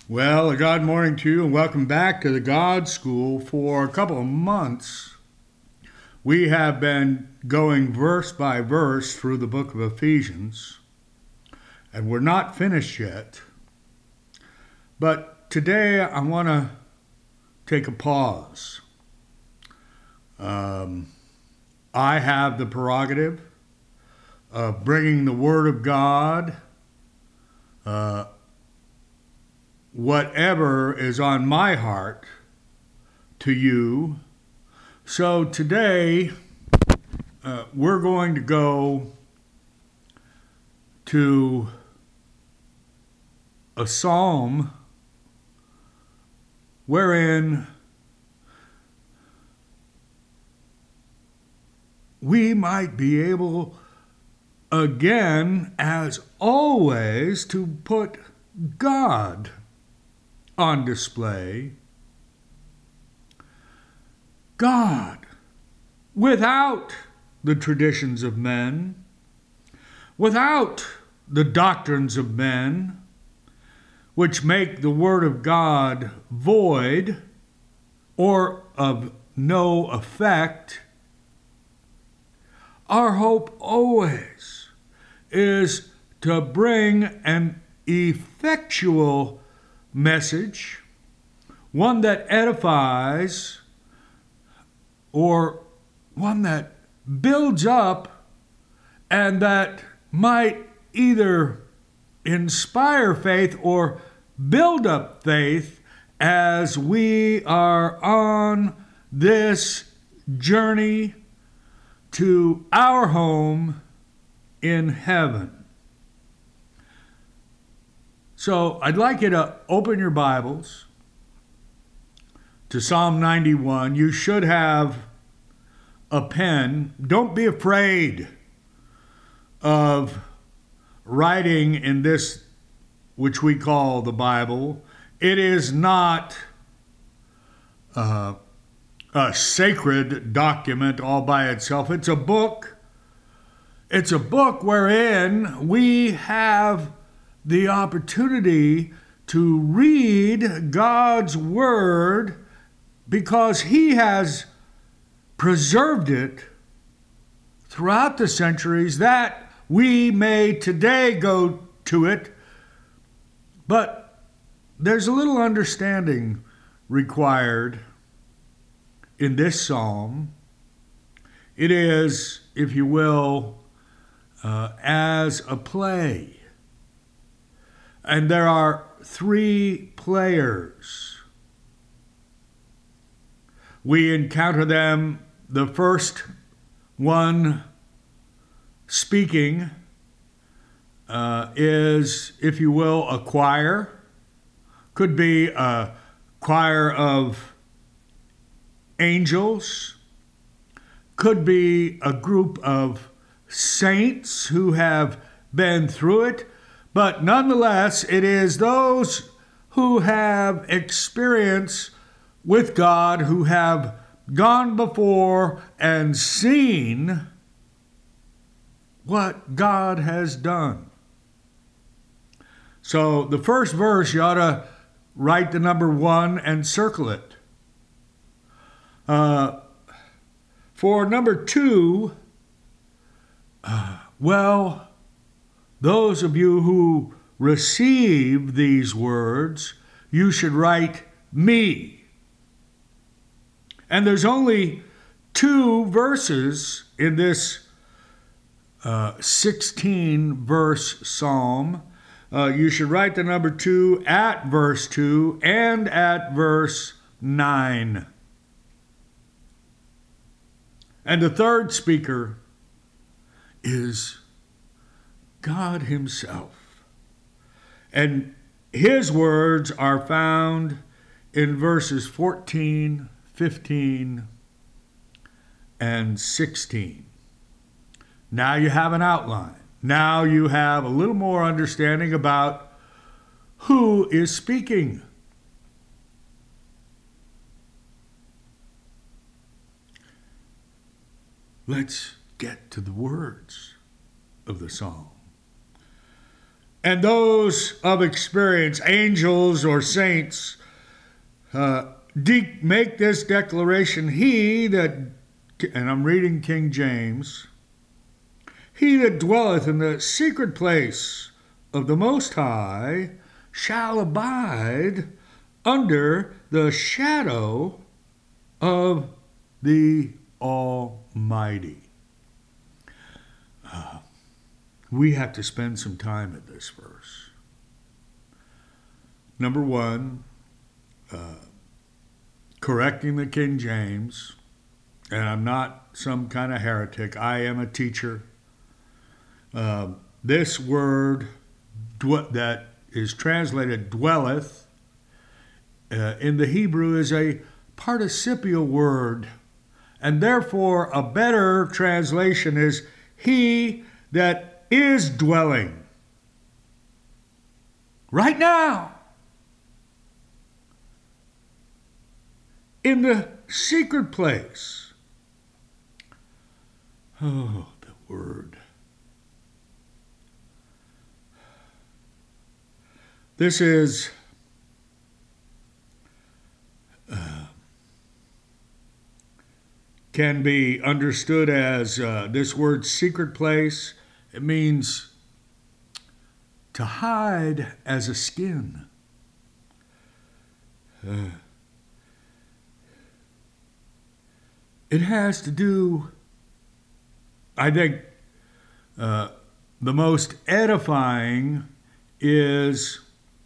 Well, a God morning to you, and welcome back to the God School. For a couple of months, we have been going verse by verse through the book of Ephesians, and we're not finished yet. But today, I want to take a pause. I have the prerogative of bringing the Word of God, whatever is on my heart, to you. So today, we're going to go to a psalm wherein we might be able, again, as always, to put God on display. God, without the traditions of men, without the doctrines of men, which make the Word of God void or of no effect. Our hope always is to bring an effectual message, one that edifies or one that builds up and that might either inspire faith or build up faith as we are on this journey to our home in heaven. So I'd like you to open your Bibles to Psalm 91. You should have a pen. Don't be afraid of writing in this, which we call the Bible. It is not a sacred document all by itself. It's a book. It's a book wherein we have the opportunity to read God's Word because He has preserved it throughout the centuries that we may today go to it. But there's a little understanding required in this psalm. It is, if you will, as a play. And there are three players. We encounter them, the first one speaking is, if you will, a choir. Could be a choir of angels. Could be a group of saints who have been through it. But nonetheless, it is those who have experience with God, who have gone before and seen what God has done. So the first verse, you ought to write the number 1 and circle it. For number 2, those of you who receive these words, you should write me. And there's only 2 verses in this 16-verse psalm. You should write the number 2 at verse 2 and at verse 9. And the third speaker is God Himself. And His words are found in verses 14, 15, and 16. Now you have an outline. Now you have a little more understanding about who is speaking. Let's get to the words of the psalm. And those of experience, angels or saints, make this declaration: he that, and I'm reading King James, he that dwelleth in the secret place of the Most High shall abide under the shadow of the Almighty. We have to spend some time at this verse. Number one, correcting the King James, and I'm not some kind of heretic. I am a teacher. This word that is translated dwelleth in the Hebrew is a participial word, and therefore a better translation is he that is dwelling right now in the secret place. Oh, the word. This is can be understood as this word secret place. It means to hide as a skin. It has to do, I think, the most edifying is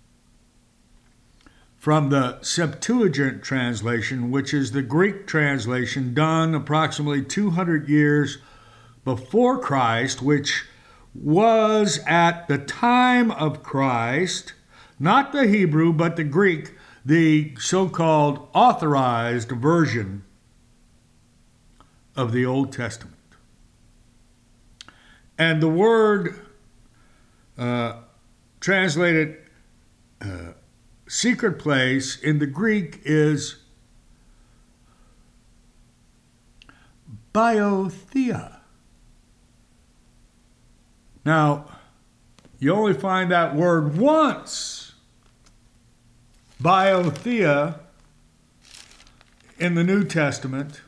from the Septuagint translation, which is the Greek translation done approximately 200 years before Christ, which was at the time of Christ, not the Hebrew, but the Greek, the so-called authorized version of the Old Testament. And the word translated secret place in the Greek is biothea. Now, you only find that word once, biothea, in the New Testament,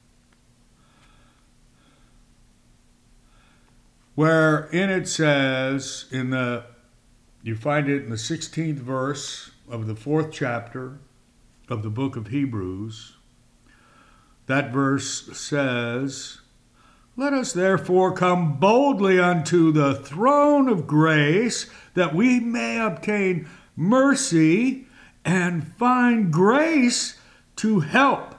wherein it says, you find it in the 16th verse of the 4th chapter of the book of Hebrews. That verse says, let us therefore come boldly unto the throne of grace, that we may obtain mercy and find grace to help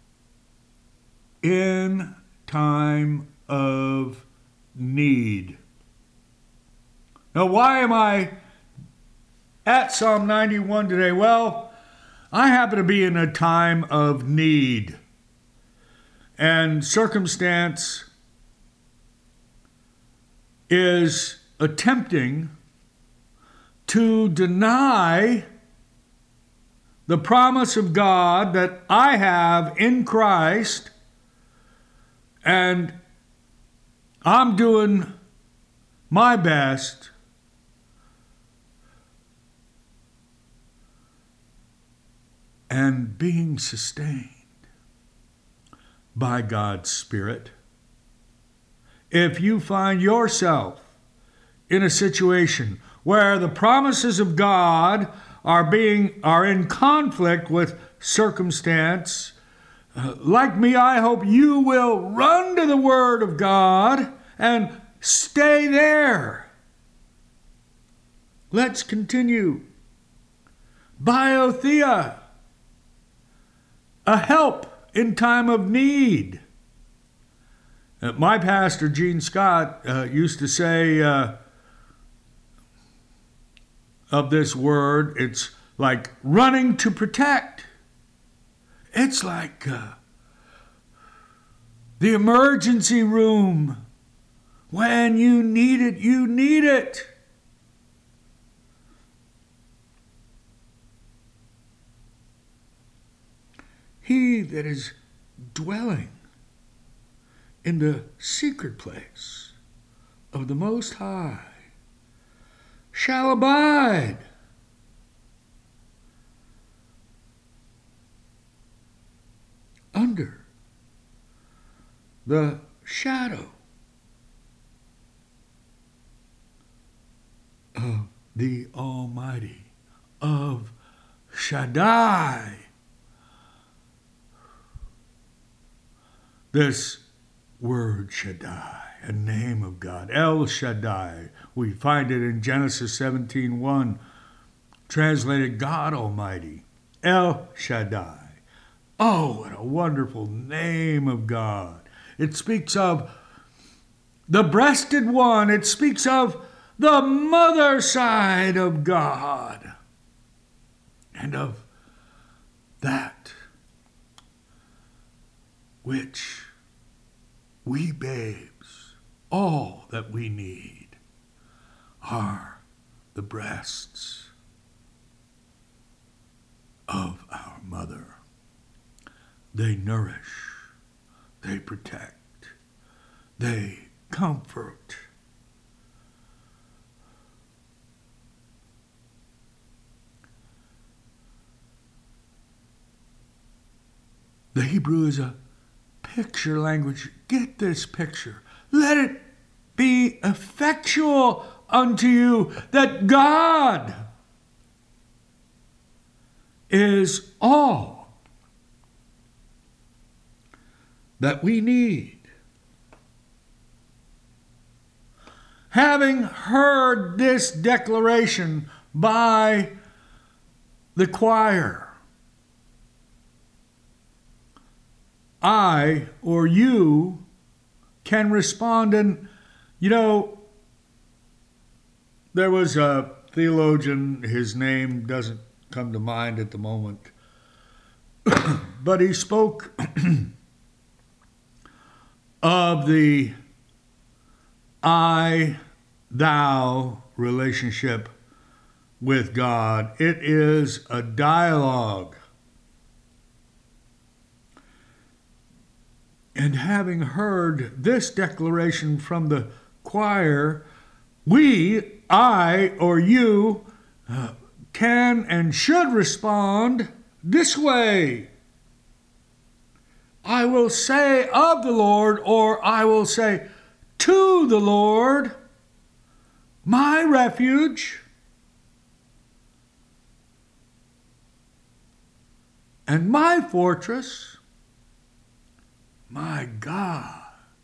in time of need. Now, why am I at Psalm 91 today? Well, I happen to be in a time of need, and circumstance is attempting to deny the promise of God that I have in Christ, and I'm doing my best and being sustained by God's Spirit. If you find yourself in a situation where the promises of God are in conflict with circumstance, like me, I hope you will run to the Word of God and stay there. Let's continue. Biothea, a help in time of need. My pastor, Gene Scott, used to say of this word, it's like running to protect. It's like the emergency room. When you need it, you need it. He that is dwelling in the secret place of the Most High shall abide. Under the shadow of the Almighty, of Shaddai. This word Shaddai, a name of God, El Shaddai, we find it in Genesis 17:1, translated God Almighty, El Shaddai. Oh, what a wonderful name of God. It speaks of the breasted one. It speaks of the mother side of God. And of that which we babes, all that we need are the breasts of our mother. They nourish, they protect, they comfort. The Hebrew is a picture language. Get this picture. Let it be effectual unto you that God is all that we need. Having heard this declaration by the choir, I or you can respond. And, there was a theologian, his name doesn't come to mind at the moment, but he spoke of the I-thou relationship with God. It is a dialogue. And having heard this declaration from the choir, we, I or you, can and should respond this way. I will say of the Lord, or I will say to the Lord, my refuge and my fortress, my God,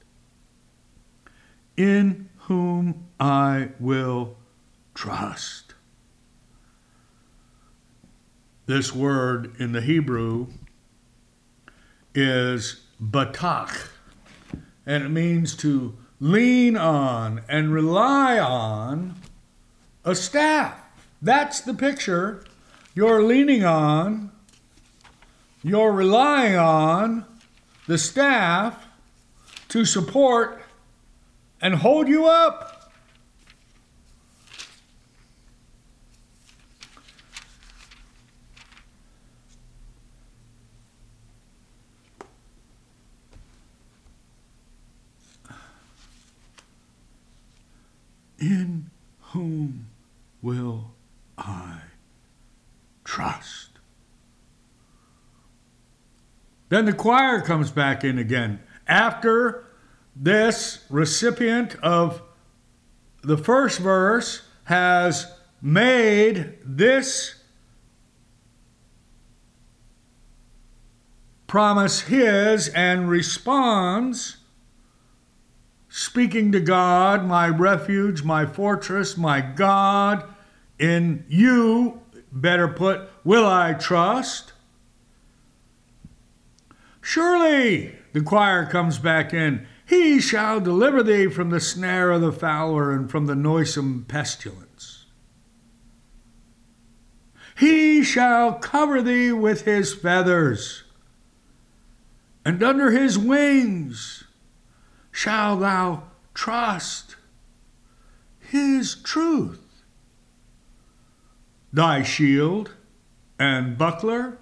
in whom I will trust. This word in the Hebrew is batach, and it means to lean on and rely on a staff. That's the picture. You're leaning on, you're relying on the staff to support and hold you up. In whom will I trust? Then the choir comes back in again. After this recipient of the first verse has made this promise his and responds, speaking to God, my refuge, my fortress, my God, in you, better put, will I trust. Surely, the choir comes back in, he shall deliver thee from the snare of the fowler and from the noisome pestilence. He shall cover thee with his feathers, and under his wings shalt thou trust. His truth, thy shield and buckler.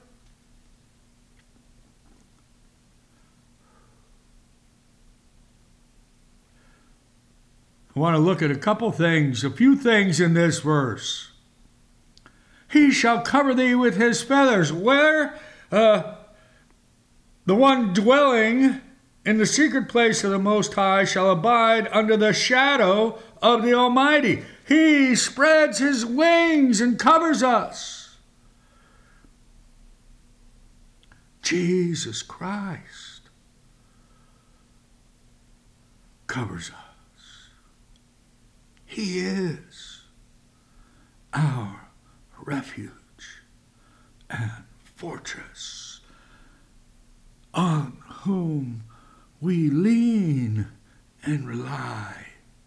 I want to look at a few things in this verse. He shall cover thee with his feathers. Where? The one dwelling in the secret place of the Most High shall abide under the shadow of the Almighty. He spreads his wings and covers us. Jesus Christ covers us. He is our refuge and fortress, on whom we lean and rely.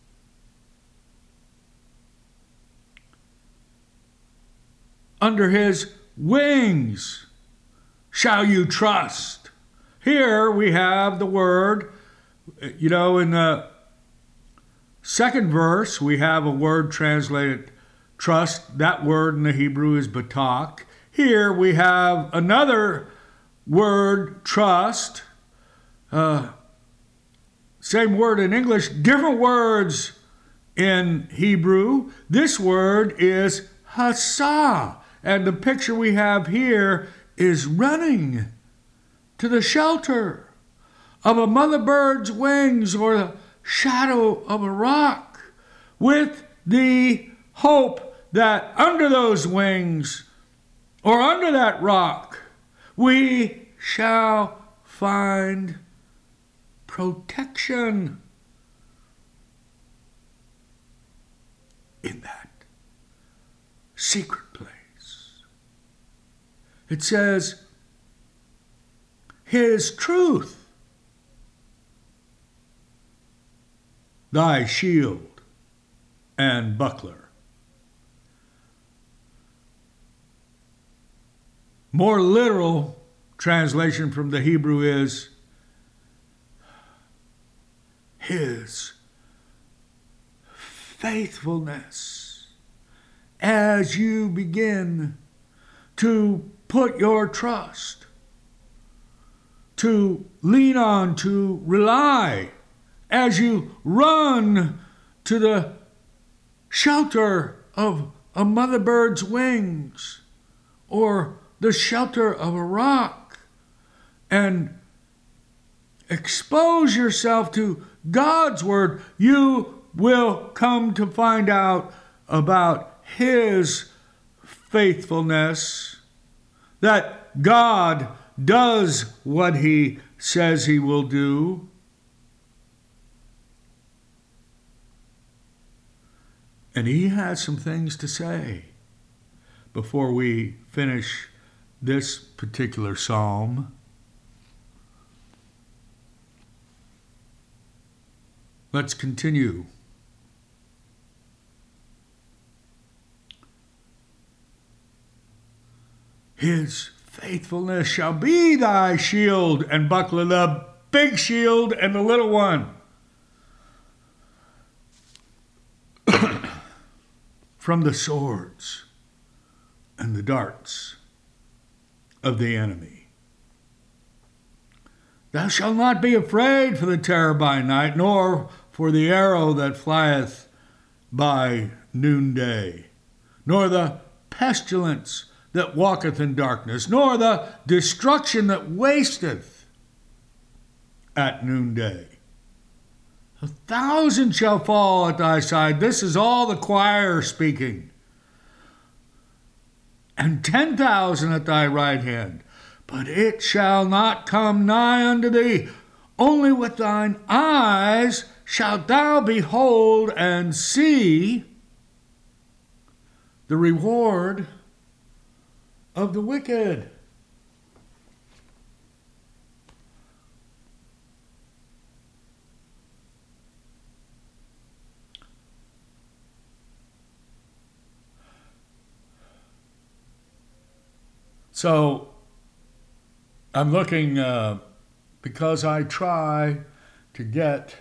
Under his wings shall you trust. Here we have the word, in the second verse, we have a word translated trust. That word in the Hebrew is batak. Here we have another word, trust. Same word in English, different words in Hebrew. This word is hasa. And the picture we have here is running to the shelter of a mother bird's wings or the shadow of a rock, with the hope that under those wings or under that rock we shall find protection in that secret place. It says, his truth, thy shield and buckler. More literal translation from the Hebrew is his faithfulness. As you begin to put your trust, to lean on, to rely, as you run to the shelter of a mother bird's wings or the shelter of a rock, and expose yourself to God's word, you will come to find out about his faithfulness, that God does what he says he will do. And he has some things to say before we finish this particular psalm. Let's continue. His faithfulness shall be thy shield and buckler, the big shield and the little one. From the swords and the darts of the enemy. Thou shalt not be afraid for the terror by night, nor for the arrow that flieth by noonday, nor the pestilence that walketh in darkness, nor the destruction that wasteth at noonday. 1,000 shall fall at thy side. This is all the choir speaking. And 10,000 at thy right hand. But it shall not come nigh unto thee. Only with thine eyes shalt thou behold and see the reward of the wicked. So I'm looking, because I try to get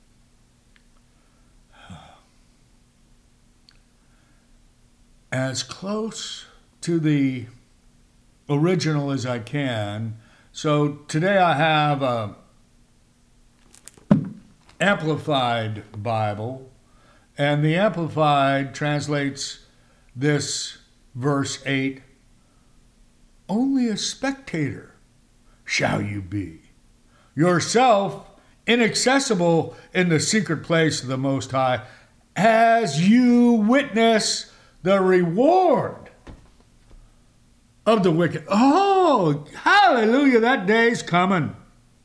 as close to the original as I can. So today I have a Amplified Bible. And the Amplified translates this verse 8, only a spectator shall you be, yourself inaccessible in the secret place of the Most High, as you witness the reward of the wicked. Oh, hallelujah, that day's coming.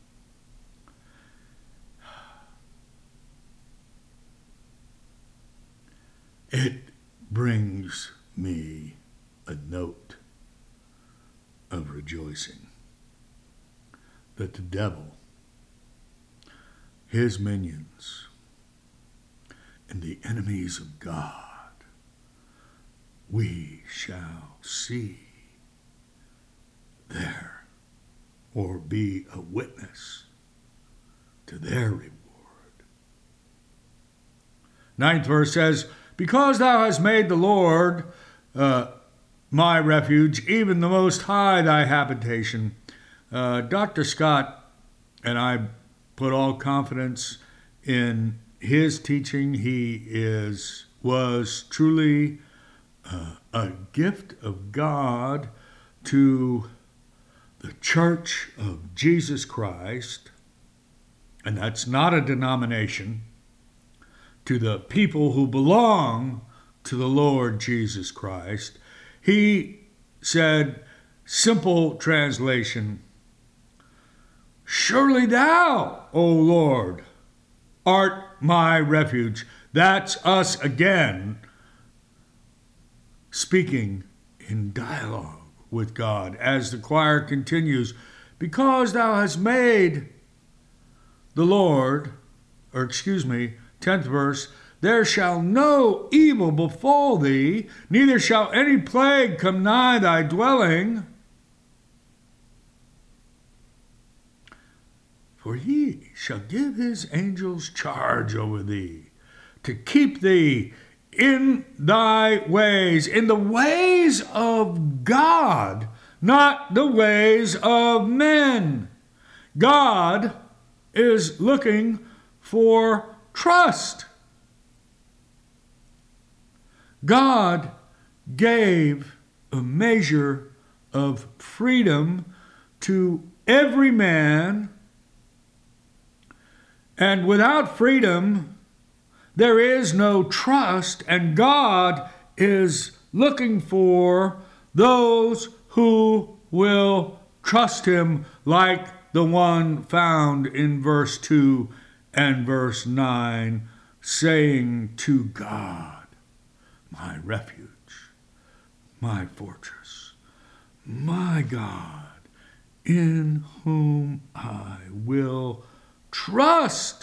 It brings me a note of rejoicing that the devil, his minions, and the enemies of God, we shall see there, or be a witness to their reward. 9th verse says, because thou hast made the Lord my refuge, even the Most High thy habitation. Dr. Scott and I put all confidence in his teaching. He was truly a gift of God to the Church of Jesus Christ, and that's not a denomination, to the people who belong to the Lord Jesus Christ. He said, simple translation, surely thou, O Lord, art my refuge. That's us again speaking in dialogue with God as the choir continues, because thou hast made the Lord, 10th verse, there shall no evil befall thee, neither shall any plague come nigh thy dwelling. For he shall give his angels charge over thee, to keep thee in thy ways, in the ways of God, not the ways of men. God is looking for trust. God gave a measure of freedom to every man, and without freedom, there is no trust, and God is looking for those who will trust him, like the one found in verse 2 and verse 9, saying to God, my refuge, my fortress, my God, in whom I will trust.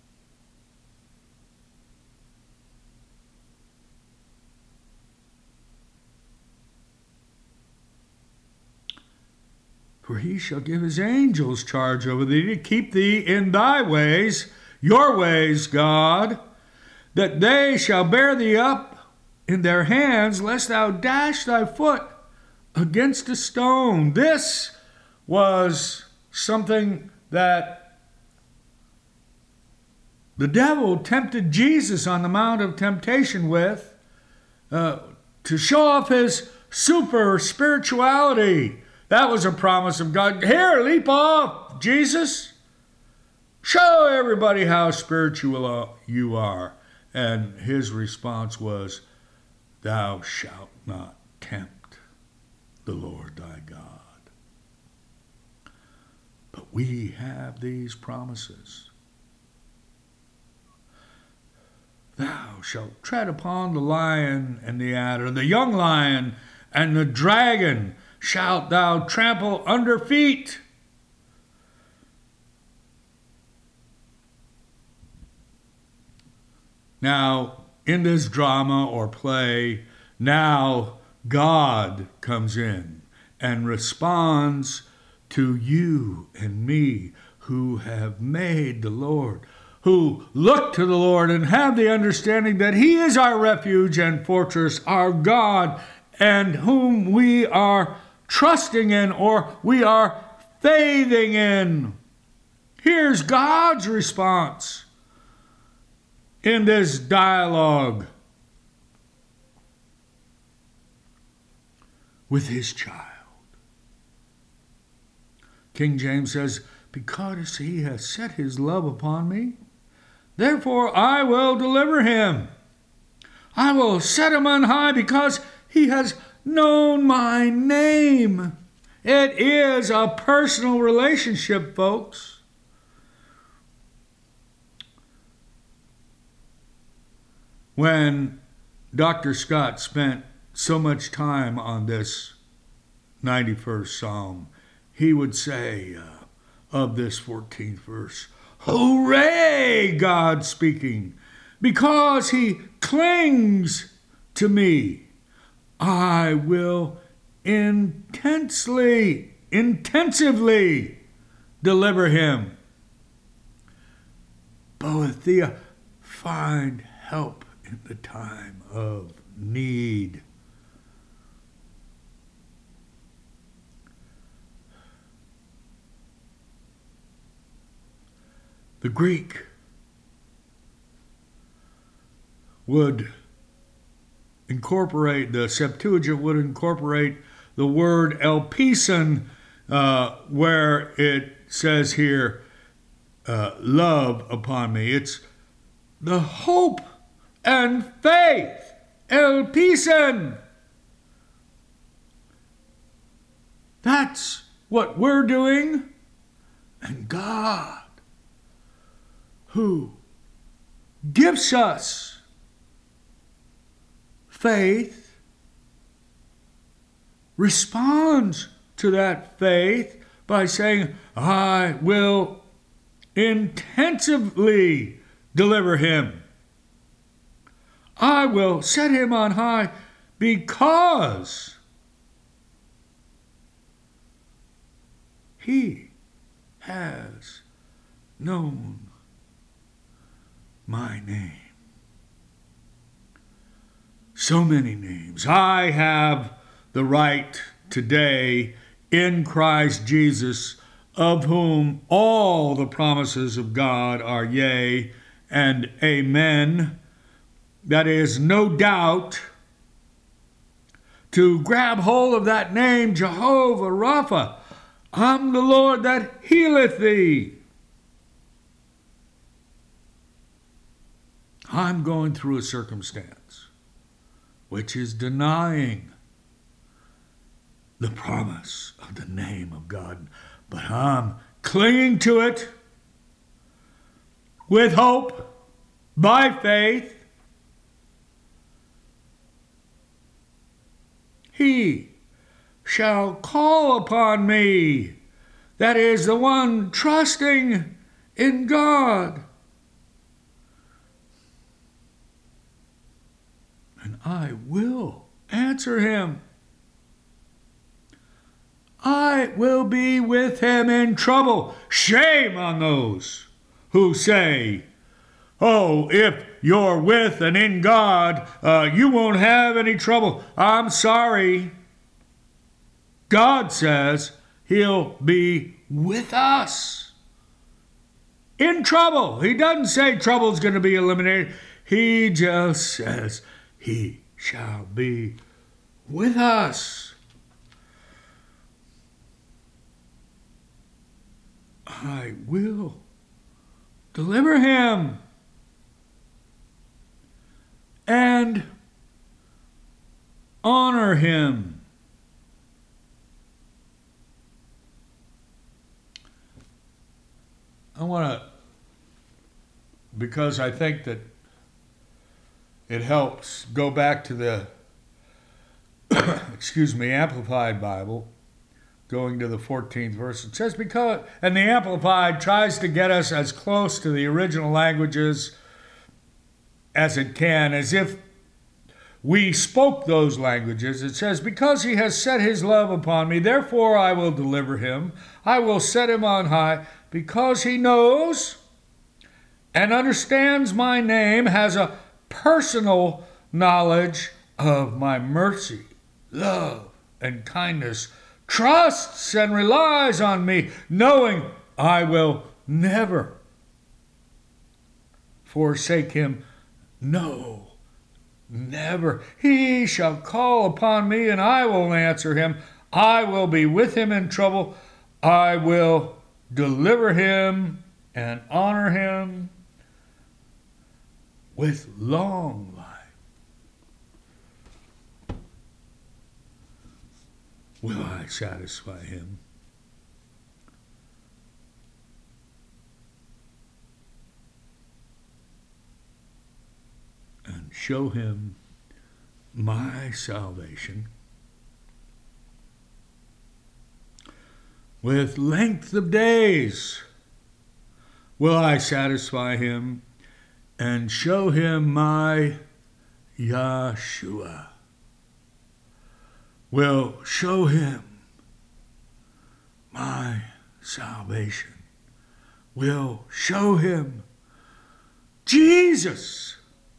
For he shall give his angels charge over thee, to keep thee in thy ways, your ways, God, that they shall bear thee up in their hands, lest thou dash thy foot against a stone. This was something that the devil tempted Jesus on the Mount of Temptation with, to show off his super spirituality. That was a promise of God. Here, leap off, Jesus. Show everybody how spiritual you are. And his response was, thou shalt not tempt the Lord thy God. But we have these promises. Thou shalt tread upon the lion and the adder, the young lion and the dragon shalt thou trample under feet. Now, in this drama or play, now God comes in and responds to you and me who have made the Lord, who look to the Lord and have the understanding that he is our refuge and fortress, our God, and whom we are trusting in, or we are faithing in. Here's God's response. in this dialogue with his child. King James says, because he has set his love upon me, therefore I will deliver him. I will set him on high because he has known my name. It is a personal relationship, folks. When Dr. Scott spent so much time on this 91st Psalm, he would say of this 14th verse, hooray, God speaking, because he clings to me, I will intensively deliver him. Boethia, find help in the time of need. The Greek would incorporate, the Septuagint would incorporate the word elpison, where it says here, love upon me. It's the hope and faith, elpison. That's what we're doing. And God, who gives us faith, responds to that faith by saying, I will intensively deliver him. I will set him on high because he has known my name. So many names. I have the right today in Christ Jesus, of whom all the promises of God are yea and amen. That is no doubt to grab hold of that name, Jehovah Rapha. I'm the Lord that healeth thee. I'm going through a circumstance which is denying the promise of the name of God, but I'm clinging to it with hope, by faith. He shall call upon me. That is the one trusting in God. And I will answer him. I will be with him in trouble. Shame on those who say, oh, if you're with and in God, you won't have any trouble. I'm sorry. God says he'll be with us in trouble. He doesn't say trouble's going to be eliminated. He just says he shall be with us. I will deliver him and honor him. I want to, because I think that it helps, go back to the, Amplified Bible, going to the 14th verse. It says, because, and the Amplified tries to get us as close to the original languages as it can, as if we spoke those languages. It says, because he has set his love upon me, therefore I will deliver him. I will set him on high, because he knows and understands my name, has a personal knowledge of my mercy, love, and kindness, trusts and relies on me, knowing I will never forsake him No, never. He shall call upon me, and I will answer him. I will be with him in trouble. I will deliver him and honor him with long life. Will I satisfy him? And show him my salvation? With length of days will I satisfy him and show him my Yahshua. Will show him my salvation. Will show him Jesus.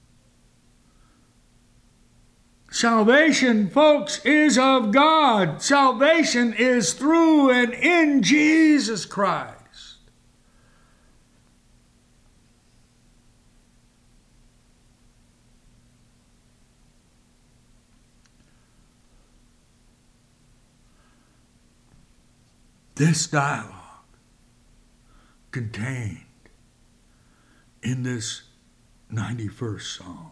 Salvation, folks, is of God. Salvation is through and in Jesus Christ. This dialogue contained in this 91st Psalm,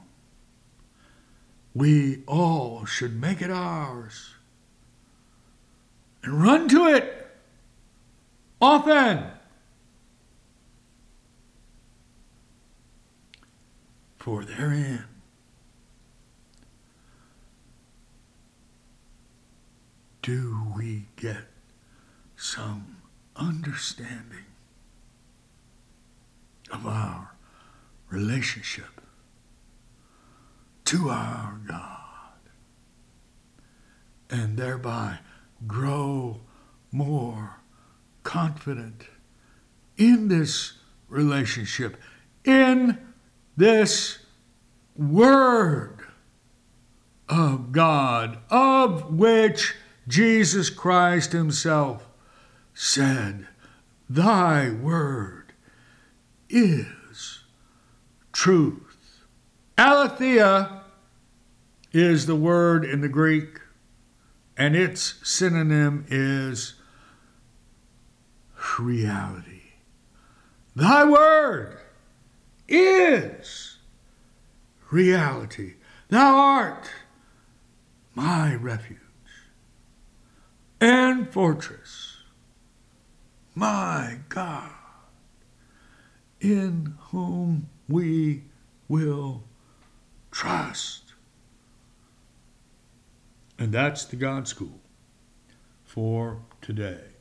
we all should make it ours and run to it often. For therein do we get some understanding of our relationship to our God, and thereby grow more confident in this relationship, in this Word of God, of which Jesus Christ himself said, "Thy word is truth." Aletheia is the word in the Greek, and its synonym is reality. Thy word is reality. Thou art my refuge and fortress, my God, in whom we will trust. And that's the God School for today.